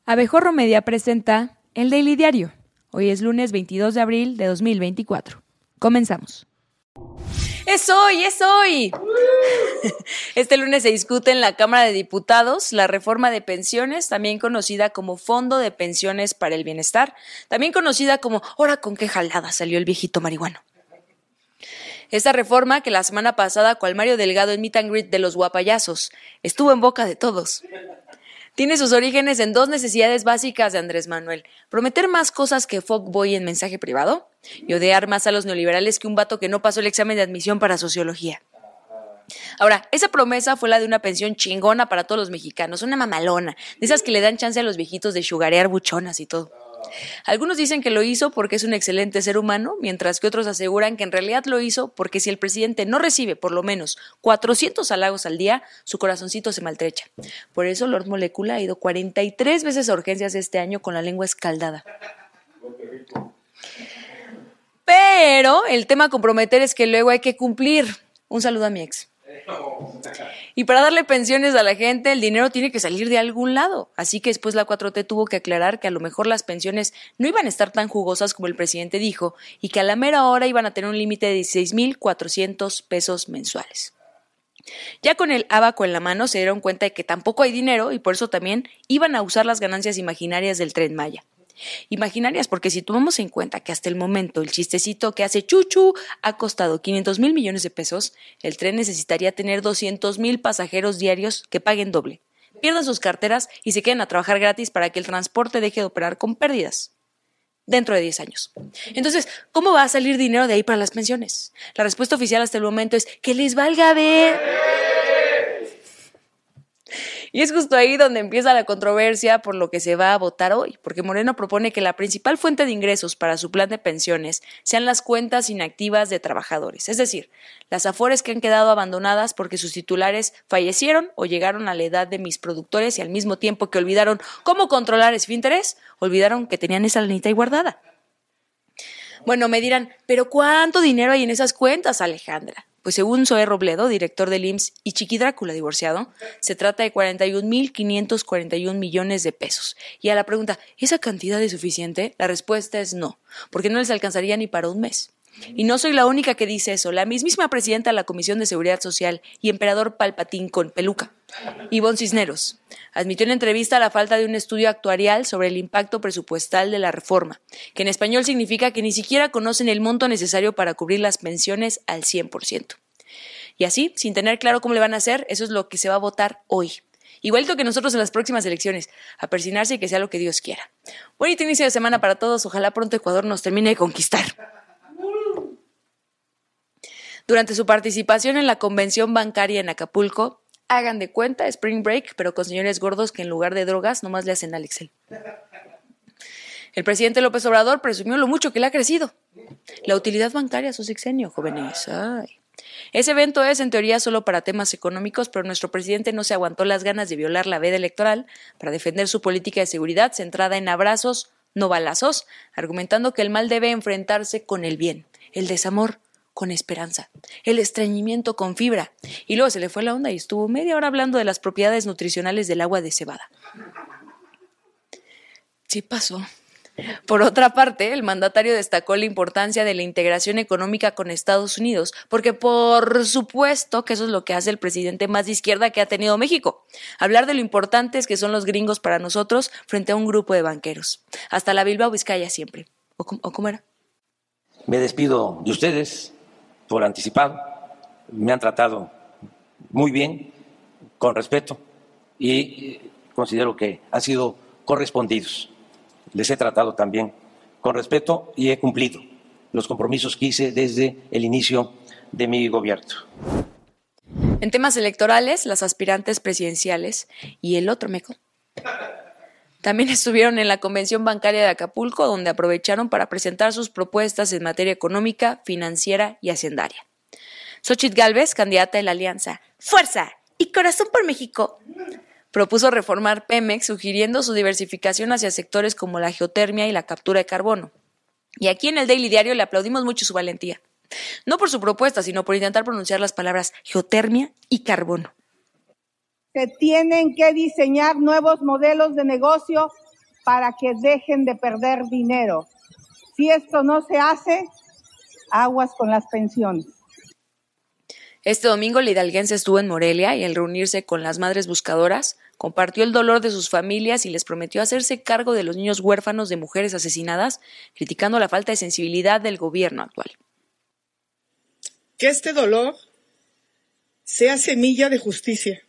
Abejorro Media presenta El Daily Diario. Hoy es lunes 22 de abril de 2024. Comenzamos. ¡Es hoy! ¡Es hoy! Este lunes se discute en la Cámara de Diputados la reforma de pensiones, también conocida como Fondo de Pensiones para el Bienestar, también conocida como «Ahora con qué jalada salió el viejito marihuano». Esta reforma, que la semana pasada, cual Mario Delgado en Meet and Greet de los guapayazos, estuvo en boca de todos, tiene sus orígenes en dos necesidades básicas de Andrés Manuel: prometer más cosas que fuckboy en mensaje privado y odiar más a los neoliberales que un vato que no pasó el examen de admisión para sociología. Ahora, esa promesa fue la de una pensión chingona para todos los mexicanos, una mamalona, de esas que le dan chance a los viejitos de sugarear buchonas y todo. Algunos dicen que lo hizo porque es un excelente ser humano, mientras que otros aseguran que en realidad lo hizo porque si el presidente no recibe por lo menos 400 halagos al día, su corazoncito se maltrecha. Por eso Lord Molecula ha ido 43 veces a urgencias este año con la lengua escaldada. Pero el tema a comprometer es que luego hay que cumplir. Un saludo a mi ex. Y para darle pensiones a la gente, el dinero tiene que salir de algún lado. Así que después la 4T tuvo que aclarar que a lo mejor las pensiones no iban a estar tan jugosas como el presidente dijo y que a la mera hora iban a tener un límite de 16,400 pesos mensuales. Ya con el abaco en la mano se dieron cuenta de que tampoco hay dinero y por eso también iban a usar las ganancias imaginarias del Tren Maya. Imaginarias porque si tomamos en cuenta que hasta el momento el chistecito que hace Chuchu ha costado 500,000 millones de pesos, el tren necesitaría tener 200,000 pasajeros diarios que paguen doble, pierdan sus carteras y se queden a trabajar gratis para que el transporte deje de operar con pérdidas dentro de 10 años. Entonces, ¿cómo va a salir dinero de ahí para las pensiones? La respuesta oficial hasta el momento es que les valga ver. Y es justo ahí donde empieza la controversia por lo que se va a votar hoy, porque Moreno propone que la principal fuente de ingresos para su plan de pensiones sean las cuentas inactivas de trabajadores, es decir, las afores que han quedado abandonadas porque sus titulares fallecieron o llegaron a la edad de mis productores y al mismo tiempo que olvidaron cómo controlar esfínteres, olvidaron que tenían esa lanita ahí guardada. Bueno, me dirán, ¿pero cuánto dinero hay en esas cuentas, Alejandra? Pues según Zoé Robledo, director del IMSS, y Chiqui Drácula, divorciado, se trata de 41,541 millones de pesos. Y a la pregunta, ¿esa cantidad es suficiente? La respuesta es no, porque no les alcanzaría ni para un mes. Y no soy la única que dice eso. La mismísima presidenta de la Comisión de Seguridad Social y emperador Palpatín con peluca, Ivonne Cisneros, admitió en entrevista la falta de un estudio actuarial sobre el impacto presupuestal de la reforma, que en español significa que ni siquiera conocen el monto necesario para cubrir las pensiones al 100%. Y así, sin tener claro cómo le van a hacer, eso es lo que se va a votar hoy. Igualito que nosotros en las próximas elecciones, a persinarse y que sea lo que Dios quiera. Bonito inicio de semana para todos. Ojalá pronto Ecuador nos termine de conquistar. Durante su participación en la convención bancaria en Acapulco, hagan de cuenta Spring Break, pero con señores gordos que en lugar de drogas nomás le hacen al Excel. El presidente López Obrador presumió lo mucho que le ha crecido la utilidad bancaria a su sexenio, jóvenes. Ay. Ese evento es, en teoría, solo para temas económicos, pero nuestro presidente no se aguantó las ganas de violar la veda electoral para defender su política de seguridad centrada en abrazos, no balazos, argumentando que el mal debe enfrentarse con el bien, el desamor con esperanza, el estreñimiento con fibra. Y luego se le fue la onda y estuvo media hora hablando de las propiedades nutricionales del agua de cebada. Sí pasó. Por otra parte, el mandatario destacó la importancia de la integración económica con Estados Unidos, porque por supuesto que eso es lo que hace el presidente más de izquierda que ha tenido México. Hablar de lo importantes que son los gringos para nosotros frente a un grupo de banqueros. Hasta la Bilbao Vizcaya siempre. ¿O cómo era? Me despido de ustedes por anticipado. Me han tratado muy bien, con respeto, y considero que han sido correspondidos. Les he tratado también con respeto y he cumplido los compromisos que hice desde el inicio de mi gobierno. En temas electorales, las aspirantes presidenciales y el otro meco también estuvieron en la convención bancaria de Acapulco, donde aprovecharon para presentar sus propuestas en materia económica, financiera y hacendaria. Xóchitl Gálvez, candidata de la alianza Fuerza y Corazón por México, propuso reformar Pemex, sugiriendo su diversificación hacia sectores como la geotermia y la captura de carbono. Y aquí en el Daily Diario le aplaudimos mucho su valentía. No por su propuesta, sino por intentar pronunciar las palabras geotermia y carbono. Se tienen que diseñar nuevos modelos de negocio para que dejen de perder dinero. Si esto no se hace, aguas con las pensiones. Este domingo la hidalguense estuvo en Morelia y al reunirse con las madres buscadoras, compartió el dolor de sus familias y les prometió hacerse cargo de los niños huérfanos de mujeres asesinadas, criticando la falta de sensibilidad del gobierno actual. Que este dolor sea semilla de justicia.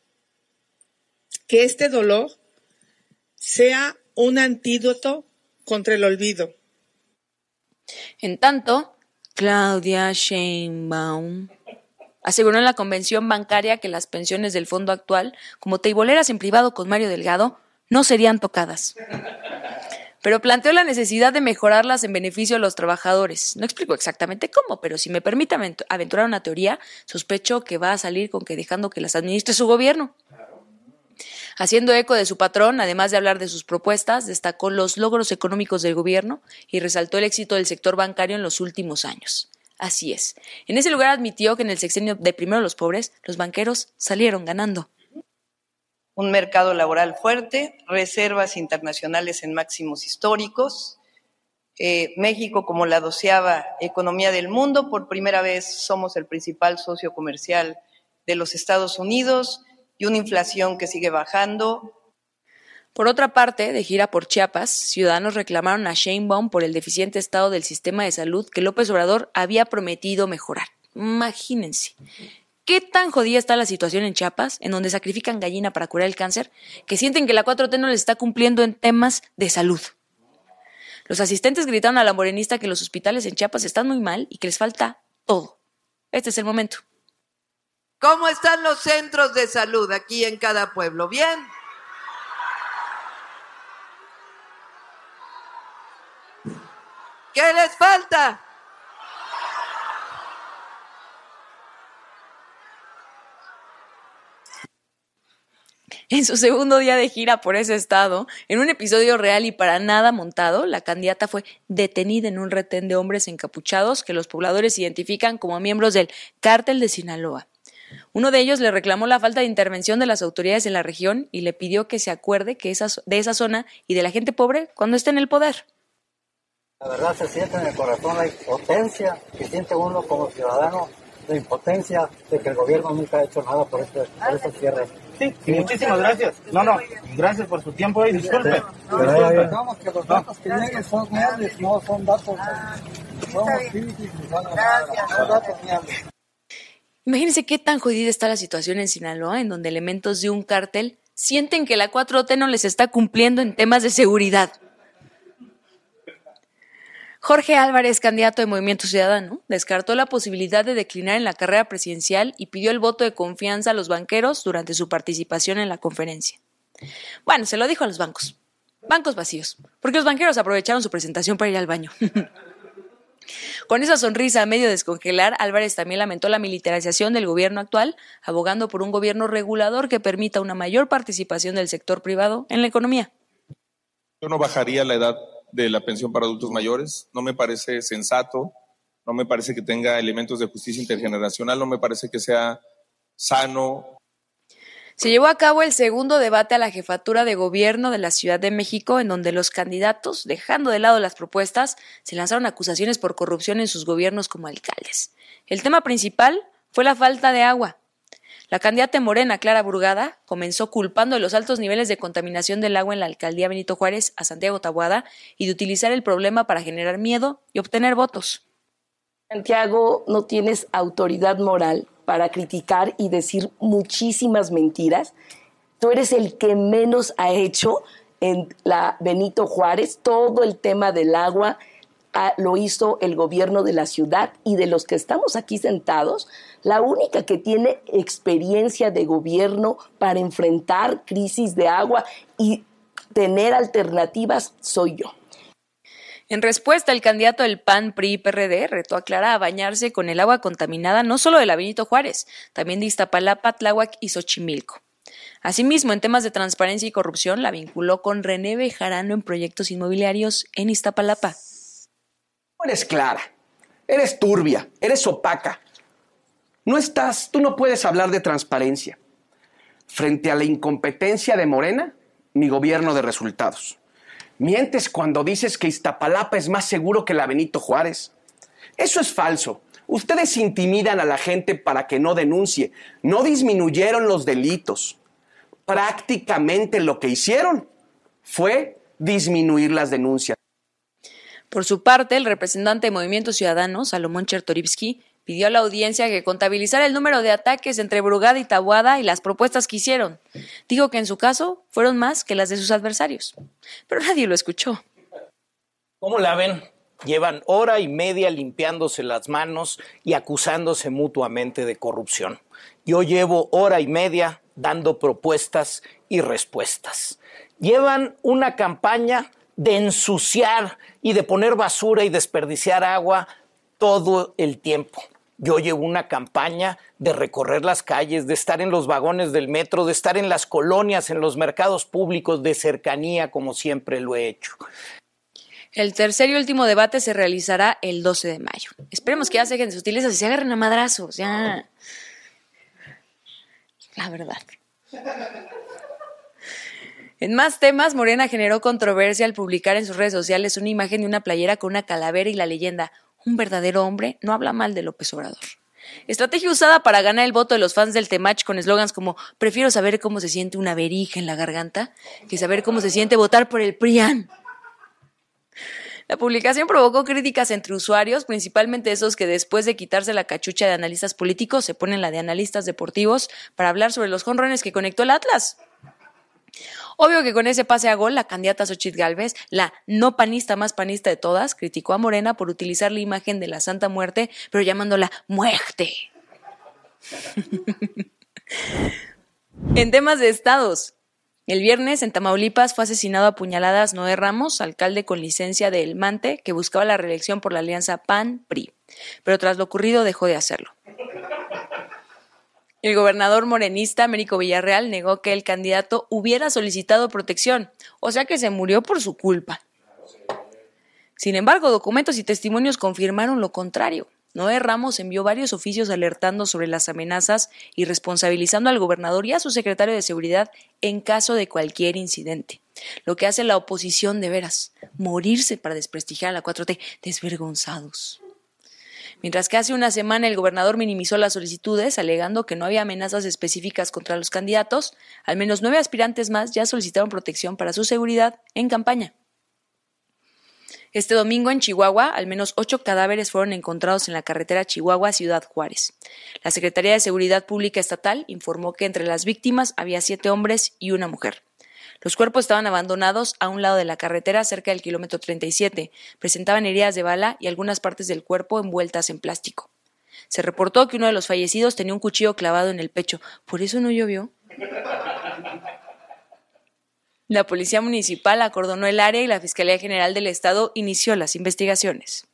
Que este dolor sea un antídoto contra el olvido. En tanto, Claudia Sheinbaum aseguró en la convención bancaria que las pensiones del fondo actual, como teiboleras en privado con Mario Delgado, no serían tocadas. Pero planteó la necesidad de mejorarlas en beneficio de los trabajadores. No explico exactamente cómo, pero si me permite aventurar una teoría, sospecho que va a salir con que dejando que las administre su gobierno. Haciendo eco de su patrón, además de hablar de sus propuestas, destacó los logros económicos del gobierno y resaltó el éxito del sector bancario en los últimos años. Así es. En ese lugar admitió que en el sexenio de Primero los Pobres, los banqueros salieron ganando. Un mercado laboral fuerte, reservas internacionales en máximos históricos. México, como la 12ª economía del mundo, por primera vez somos el principal socio comercial de los Estados Unidos y una inflación que sigue bajando. Por otra parte, de gira por Chiapas, ciudadanos reclamaron a Sheinbaum por el deficiente estado del sistema de salud que López Obrador había prometido mejorar. Imagínense. ¿Qué tan jodida está la situación en Chiapas, en donde sacrifican gallina para curar el cáncer, que sienten que la 4T no les está cumpliendo en temas de salud? Los asistentes gritaron a la morenista que los hospitales en Chiapas están muy mal y que les falta todo. Este es el momento. ¿Cómo están los centros de salud aquí en cada pueblo? ¿Bien? ¿Qué les falta? En su segundo día de gira por ese estado, en un episodio real y para nada montado, la candidata fue detenida en un retén de hombres encapuchados que los pobladores identifican como miembros del Cártel de Sinaloa. Uno de ellos le reclamó la falta de intervención de las autoridades en la región y le pidió que se acuerde de esa zona y de la gente pobre cuando esté en el poder. La verdad se siente en el corazón la impotencia que siente uno como ciudadano, la impotencia de que el gobierno nunca ha hecho nada por estos cierres. Sí, muchísimas gracias. No, gracias por su tiempo y disculpe. Recordamos que los datos que lleguen son reales, no son datos. Son datos reales. Imagínense qué tan jodida está la situación en Sinaloa, en donde elementos de un cártel sienten que la 4T no les está cumpliendo en temas de seguridad. Jorge Álvarez, candidato de Movimiento Ciudadano, descartó la posibilidad de declinar en la carrera presidencial y pidió el voto de confianza a los banqueros durante su participación en la conferencia. Bueno, se lo dijo a los bancos vacíos, porque los banqueros aprovecharon su presentación para ir al baño. Con esa sonrisa a medio descongelar, Álvarez también lamentó la militarización del gobierno actual, abogando por un gobierno regulador que permita una mayor participación del sector privado en la economía. Yo no bajaría la edad de la pensión para adultos mayores, no me parece sensato, no me parece que tenga elementos de justicia intergeneracional, no me parece que sea sano. Se llevó a cabo el segundo debate a la jefatura de gobierno de la Ciudad de México, en donde los candidatos, dejando de lado las propuestas, se lanzaron acusaciones por corrupción en sus gobiernos como alcaldes. El tema principal fue la falta de agua. La candidata morena, Clara Burgada, comenzó culpando de los altos niveles de contaminación del agua en la alcaldía Benito Juárez a Santiago Taboada y de utilizar el problema para generar miedo y obtener votos. Santiago, no tienes autoridad moral para criticar y decir muchísimas mentiras. Tú eres el que menos ha hecho en la Benito Juárez. Todo el tema del agua lo hizo el gobierno de la ciudad, y de los que estamos aquí sentados, la única que tiene experiencia de gobierno para enfrentar crisis de agua y tener alternativas soy yo. En respuesta, el candidato del PAN, PRI y PRD retó a Clara a bañarse con el agua contaminada no solo de la Benito Juárez, también de Iztapalapa, Tláhuac y Xochimilco. Asimismo, en temas de transparencia y corrupción, la vinculó con René Bejarano en proyectos inmobiliarios en Iztapalapa. Eres clara, eres turbia, eres opaca. Tú no puedes hablar de transparencia. Frente a la incompetencia de Morena, mi gobierno de resultados. Mientes cuando dices que Iztapalapa es más seguro que la Benito Juárez. Eso es falso. Ustedes intimidan a la gente para que no denuncie. No disminuyeron los delitos. Prácticamente lo que hicieron fue disminuir las denuncias. Por su parte, el representante de Movimiento Ciudadano, Salomón Chertorivsky, pidió a la audiencia que contabilizara el número de ataques entre Brugada y Taboada y las propuestas que hicieron. Dijo que en su caso fueron más que las de sus adversarios. Pero nadie lo escuchó. ¿Cómo la ven? Llevan hora y media limpiándose las manos y acusándose mutuamente de corrupción. Yo llevo hora y media dando propuestas y respuestas. Llevan una campaña de ensuciar y de poner basura y desperdiciar agua todo el tiempo. Yo llevo una campaña de recorrer las calles, de estar en los vagones del metro, de estar en las colonias, en los mercados públicos de cercanía, como siempre lo he hecho. El tercer y último debate se realizará el 12 de mayo. Esperemos que ya se dejen de sutilezas y se agarren a madrazos, ya. La verdad. En más temas, Morena generó controversia al publicar en sus redes sociales una imagen de una playera con una calavera y la leyenda: un verdadero hombre no habla mal de López Obrador. Estrategia usada para ganar el voto de los fans del Temach con eslogans como: prefiero saber cómo se siente una verija en la garganta que saber cómo se siente votar por el PRIAN. La publicación provocó críticas entre usuarios, principalmente esos que después de quitarse la cachucha de analistas políticos se ponen la de analistas deportivos para hablar sobre los jonrones que conectó el Atlas. Obvio que con ese pase a gol, la candidata Xochitl Gálvez, la no panista más panista de todas, criticó a Morena por utilizar la imagen de la Santa Muerte, pero llamándola muerte. En temas de estados, el viernes en Tamaulipas fue asesinado a puñaladas Noé Ramos, alcalde con licencia de El Mante, que buscaba la reelección por la alianza PAN-PRI, pero tras lo ocurrido dejó de hacerlo. El gobernador morenista Américo Villarreal negó que el candidato hubiera solicitado protección, o sea que se murió por su culpa. Sin embargo, documentos y testimonios confirmaron lo contrario. Noé Ramos envió varios oficios alertando sobre las amenazas y responsabilizando al gobernador y a su secretario de Seguridad en caso de cualquier incidente. Lo que hace la oposición de veras, morirse para desprestigiar a la 4T, desvergonzados. Mientras que hace una semana el gobernador minimizó las solicitudes, alegando que no había amenazas específicas contra los candidatos, al menos 9 aspirantes más ya solicitaron protección para su seguridad en campaña. Este domingo en Chihuahua, al menos 8 cadáveres fueron encontrados en la carretera Chihuahua-Ciudad Juárez. La Secretaría de Seguridad Pública Estatal informó que entre las víctimas había 7 hombres y una mujer. Los cuerpos estaban abandonados a un lado de la carretera cerca del kilómetro 37, presentaban heridas de bala y algunas partes del cuerpo envueltas en plástico. Se reportó que uno de los fallecidos tenía un cuchillo clavado en el pecho. ¿Por eso no llovió? La Policía Municipal acordonó el área y la Fiscalía General del Estado inició las investigaciones.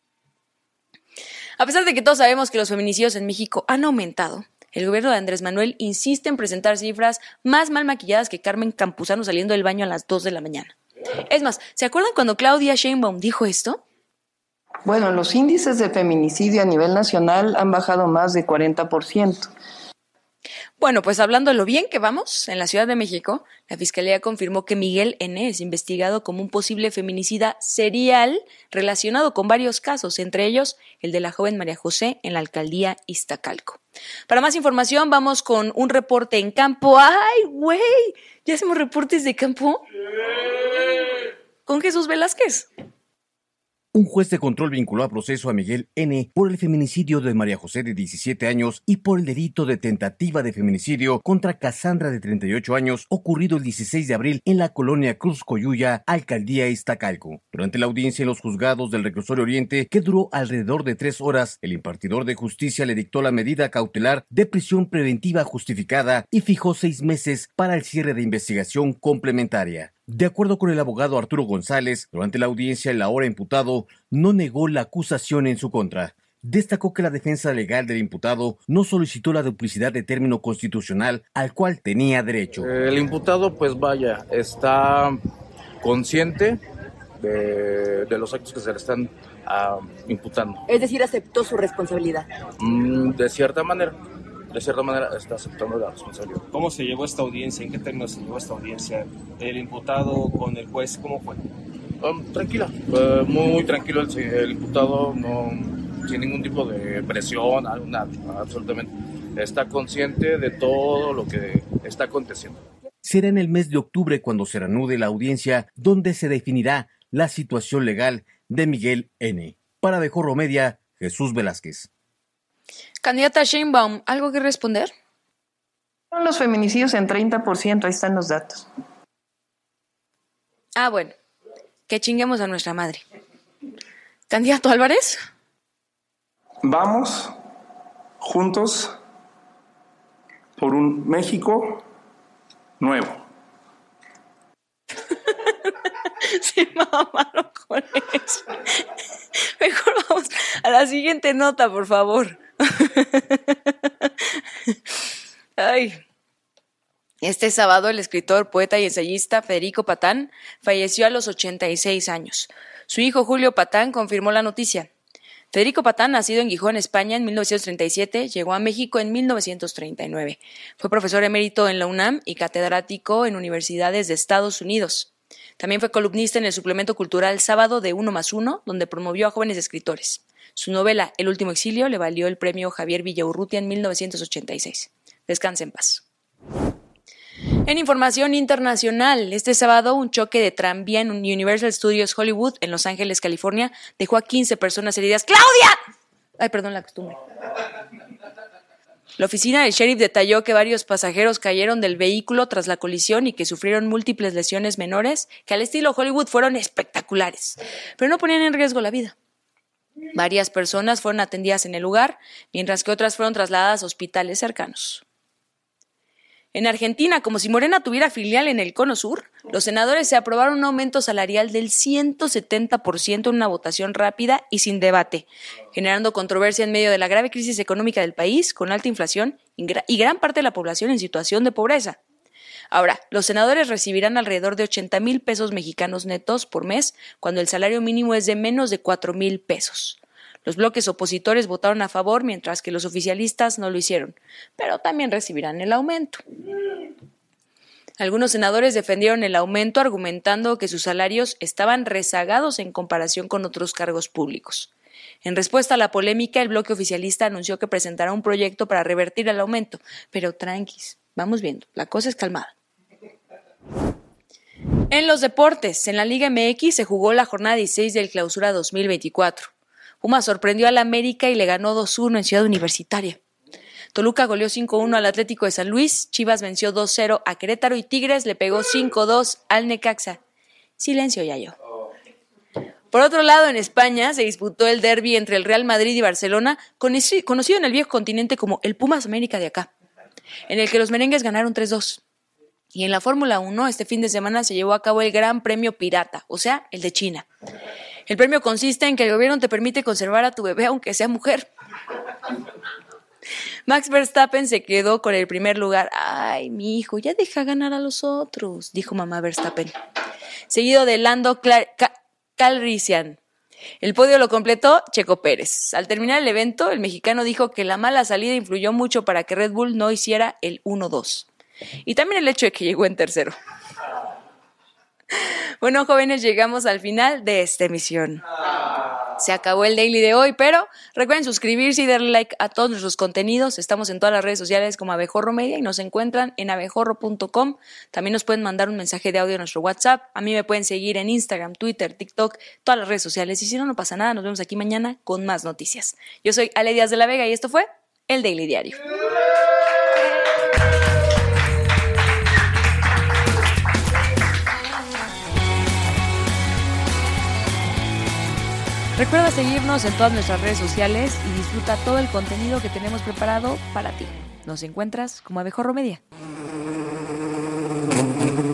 A pesar de que todos sabemos que los feminicidios en México han aumentado, el gobierno de Andrés Manuel insiste en presentar cifras más mal maquilladas que Carmen Campuzano saliendo del baño a las 2 de la mañana. Es más, ¿se acuerdan cuando Claudia Sheinbaum dijo esto? Bueno, los índices de feminicidio a nivel nacional han bajado más de 40%. Bueno, pues hablando de lo bien que vamos, en la Ciudad de México, la Fiscalía confirmó que Miguel N. es investigado como un posible feminicida serial relacionado con varios casos, entre ellos el de la joven María José en la alcaldía Iztacalco. Para más información, vamos con un reporte en campo. ¡Ay, güey! ¿Ya hacemos reportes de campo? Con Jesús Velázquez. Un juez de control vinculó a proceso a Miguel N. por el feminicidio de María José de 17 años y por el delito de tentativa de feminicidio contra Cassandra de 38 años ocurrido el 16 de abril en la colonia Cruz Coyuya, alcaldía Iztacalco. Durante la audiencia en los juzgados del Reclusorio Oriente, que duró alrededor de 3 horas, el impartidor de justicia le dictó la medida cautelar de prisión preventiva justificada y fijó 6 meses para el cierre de investigación complementaria. De acuerdo con el abogado Arturo González, durante la audiencia el ahora imputado no negó la acusación en su contra. Destacó que la defensa legal del imputado no solicitó la duplicidad de término constitucional al cual tenía derecho. El imputado, pues vaya, está consciente de los actos que se le están imputando. Es decir, aceptó su responsabilidad. De cierta manera. de cierta manera está aceptando la responsabilidad. ¿Cómo se llevó esta audiencia? ¿En qué términos se llevó esta audiencia? ¿El imputado con el juez? ¿Cómo fue? Tranquila, muy tranquilo el imputado, no, sin ningún tipo de presión, nada, absolutamente. Está consciente de todo lo que está aconteciendo. Será en el mes de octubre cuando se reanude la audiencia donde se definirá la situación legal de Miguel N. Para Abejorro Media, Jesús Velázquez. Candidata Sheinbaum, ¿algo que responder? Los feminicidios en 30%, ahí están los datos. Ah, bueno, que chinguemos a nuestra madre. ¿Candidato Álvarez? Vamos juntos por un México nuevo. Se mamaron con eso. Mejor vamos a la siguiente nota, por favor. Ay. Este sábado, el escritor, poeta y ensayista Federico Patán falleció a los 86 años. Su hijo Julio Patán confirmó la noticia. Federico Patán, nacido en Gijón, España, en 1937, llegó a México en 1939. Fue profesor emérito en la UNAM y catedrático en universidades de Estados Unidos. También fue columnista en el suplemento cultural Sábado de 1+1, donde promovió a jóvenes escritores. Su novela El último exilio le valió el premio Javier Villaurrutia en 1986. Descanse en paz. En información internacional, este sábado un choque de tranvía en Universal Studios Hollywood en Los Ángeles, California, dejó a 15 personas heridas. ¡Claudia! Ay, perdón la costumbre. La oficina del sheriff detalló que varios pasajeros cayeron del vehículo tras la colisión y que sufrieron múltiples lesiones menores que al estilo Hollywood fueron espectaculares, pero no ponían en riesgo la vida. Varias personas fueron atendidas en el lugar, mientras que otras fueron trasladadas a hospitales cercanos. En Argentina, como si Morena tuviera filial en el Cono Sur, los senadores se aprobaron un aumento salarial del 170% en una votación rápida y sin debate, generando controversia en medio de la grave crisis económica del país, con alta inflación y gran parte de la población en situación de pobreza. Ahora, los senadores recibirán alrededor de 80,000 pesos mexicanos netos por mes, cuando el salario mínimo es de menos de 4,000 pesos. Los bloques opositores votaron a favor, mientras que los oficialistas no lo hicieron, pero también recibirán el aumento. Algunos senadores defendieron el aumento argumentando que sus salarios estaban rezagados en comparación con otros cargos públicos. En respuesta a la polémica, el bloque oficialista anunció que presentará un proyecto para revertir el aumento, pero tranquis, vamos viendo, la cosa es calmada. En los deportes, en la Liga MX se jugó la jornada 16 del Clausura 2024. Pumas sorprendió al América y le ganó 2-1 en Ciudad Universitaria. Toluca goleó 5-1 al Atlético de San Luis, Chivas venció 2-0 a Querétaro y Tigres le pegó 5-2 al Necaxa. Silencio, Yayo. Por otro lado, en España se disputó el derbi entre el Real Madrid y Barcelona, conocido en el viejo continente como el Pumas América de acá, en el que los merengues ganaron 3-2. Y en la Fórmula 1, este fin de semana se llevó a cabo el Gran Premio Pirata, o sea, el de China. El premio consiste en que el gobierno te permite conservar a tu bebé aunque sea mujer. Max Verstappen se quedó con el primer lugar. Ay, mi hijo, ya deja ganar a los otros, dijo mamá Verstappen. Seguido de Lando Calrissian. El podio lo completó Checo Pérez. Al terminar el evento, el mexicano dijo que la mala salida influyó mucho para que Red Bull no hiciera el 1-2. Y también el hecho de que llegó en tercero. Bueno, jóvenes, llegamos al final de esta emisión. Se acabó el daily de hoy, pero recuerden suscribirse y darle like a todos nuestros contenidos. Estamos en todas las redes sociales como Abejorro Media y nos encuentran en abejorro.com. También nos pueden mandar un mensaje de audio a nuestro WhatsApp. A mí me pueden seguir en Instagram, Twitter, TikTok, todas las redes sociales. Y si no, no pasa nada. Nos vemos aquí mañana con más noticias. Yo soy Ale Díaz de la Vega y esto fue el Daily Diario. Recuerda seguirnos en todas nuestras redes sociales y disfruta todo el contenido que tenemos preparado para ti. Nos encuentras como Abejorro Media.